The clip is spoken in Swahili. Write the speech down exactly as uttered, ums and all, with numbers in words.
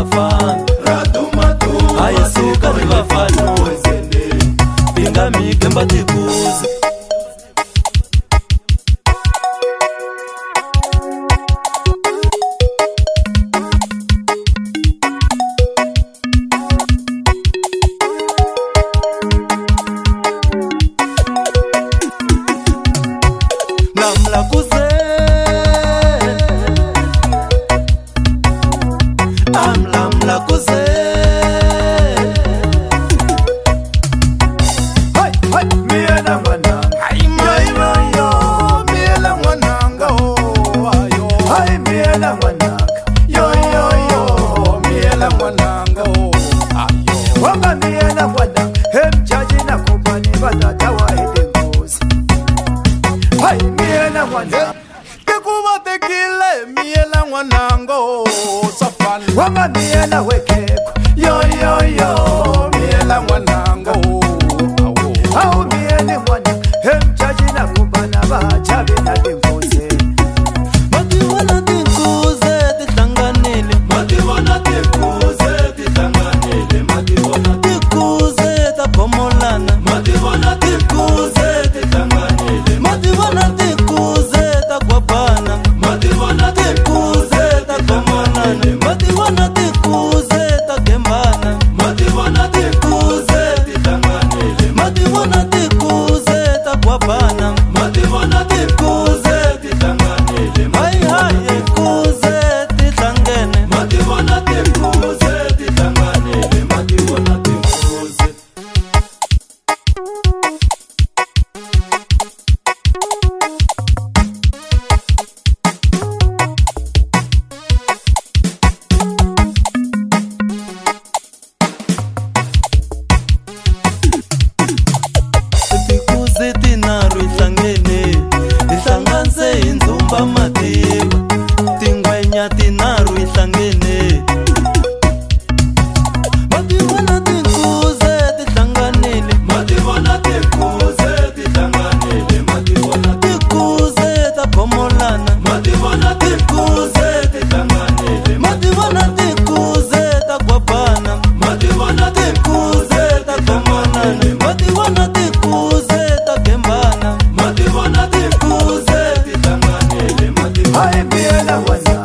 vafana haya suka ni vafana pinga mikemba tikuze namla kuze amla mla kuze hai hai miela mwana hai miela yo miela mwana ngo ayo hai miela mwana yo yo yo miela mwana ngo ayo wanga miela mwana hem jaji na kubani badata wa edengozi hai miela mwana kekuba tekile miela mwana ngo safan wanga miela wekeko yo yo yo miela mwana ngo au miela mwana hem jaji na kubana bajabe na dengozi mati wana tikuze titanganele mati wana tikuze titanganele mati wana tikuze tapomolana mati wana tikuze titanganele mati wana tikuze takwapana mati wana tikuze tapomolana mati wana tikuze takembana mati wana tikuze titanganele mati wana tikuze takwapana mati wana tikuze titanganele hai hai kuze titangene mati wana tikuze titanganele mati wana tikuze tikuze tinaru ihlangene ihlanganise inzumba matiba tingwenya tinaru ihlangene mativona tikuze tihlanganile mativona tikuze tihlanganile mativona tikuze tapomolana mativona tikuze tihlanganile mativona tikuze takwapana mativona tikuze tapomolana mativona tikuze takembana mativona tikuze tihlanganile mativona hai miela mwana